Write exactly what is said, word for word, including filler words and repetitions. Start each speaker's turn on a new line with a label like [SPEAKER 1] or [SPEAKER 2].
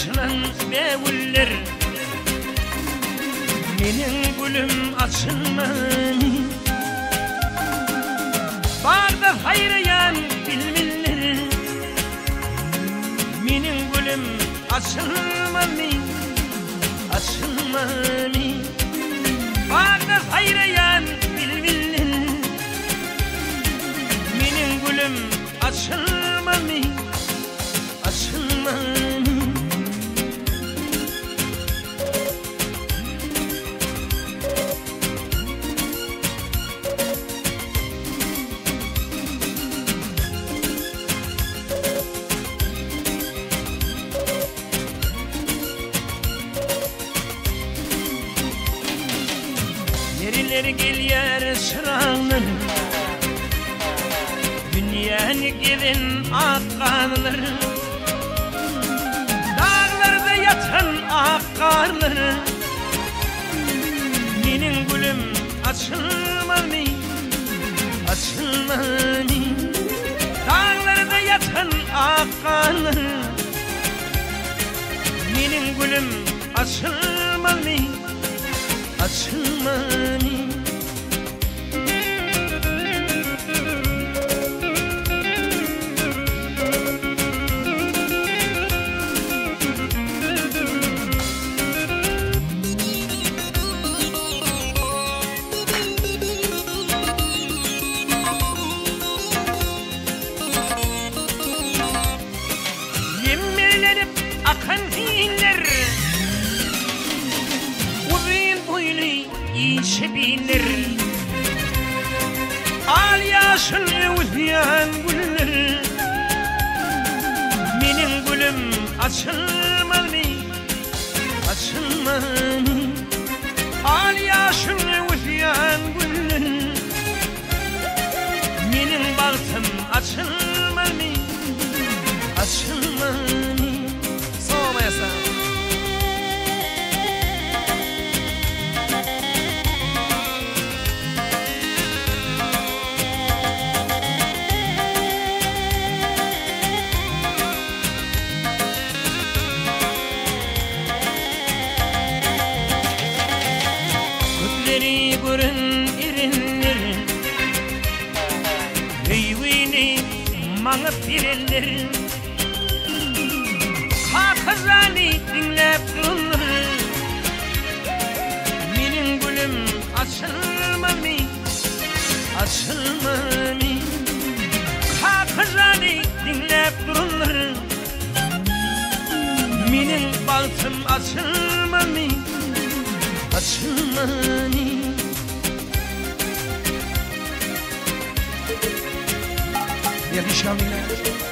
[SPEAKER 1] açılan mevüller. Menin gülüm açılmani, barda hayrayan bilmiller. Menin gülüm açılmani, açılmani, barda hayrayan bilmiller. Menin gülüm açılmani, açılmani. Neriler gelyer çırağlar, dünyanı gelin akkarlar. Dağlarda yatan akkarlar. Menin gülüm açılmani, açılmani. Dağlarda yatan akkarlar. Menin gülüm açılmani, açılmani. Yemirlenip akan hiller, uzun boylu ince bilir. Al yaşını uzyan güller. Menin gülüm açılmani, açılmani. Al yaşını uzyan güller. Menin bahtım açılmani, açılmani. Soğumayasın. Gütleri görün irinler, heyvini mağıp birirler. Hakızani dinlep dururlar. Menin gülüm açılmani, açılmani. Hakızani dinlep dururlar. Menin bahtım açılmani, açılmani. Yakışamıyor.